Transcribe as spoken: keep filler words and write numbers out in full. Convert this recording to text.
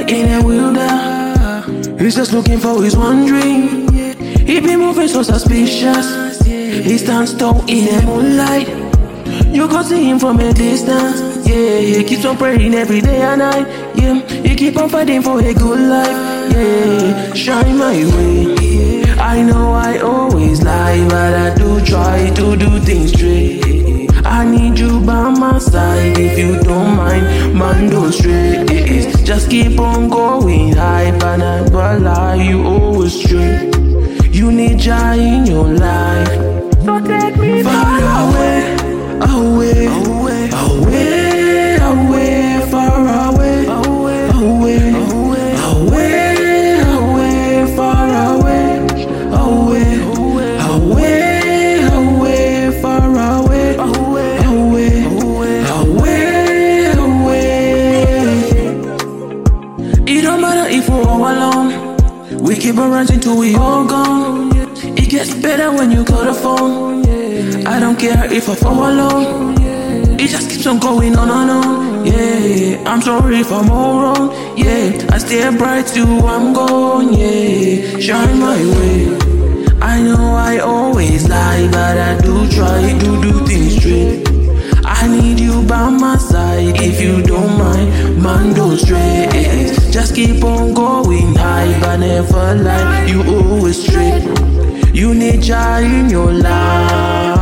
in a wilder. He's just looking for his one dream. He be moving so suspicious. He stands tall in the moonlight. You can see him from a distance. Yeah, he keeps on praying every day and night. Yeah, he keep on fighting for a good life. Yeah, shine my way. I know I always lie, but I do try to do things straight. I need you by my side if you don't mind, man, don't stray. Just keep on going high, but never lie, you always straight. You need Jah in your life, so take me far away, away, away, away, away, far away, away, away, away, away, far away, away, away, away, far away, away, away, away, away. It don't matter if we're all alone. We keep on running till we all gone. It gets better when you call the phone. I don't care if I fall alone. It just keeps on going on and on. Yeah, I'm sorry if I'm all wrong. Yeah, I stay bright till I'm gone. Yeah, shine my way. I know I always lie, but I do try to do things straight. I need you by my side if you don't mind, man, don't stray. Just keep on going high, but never lie, you always straight. You need Jah in your life.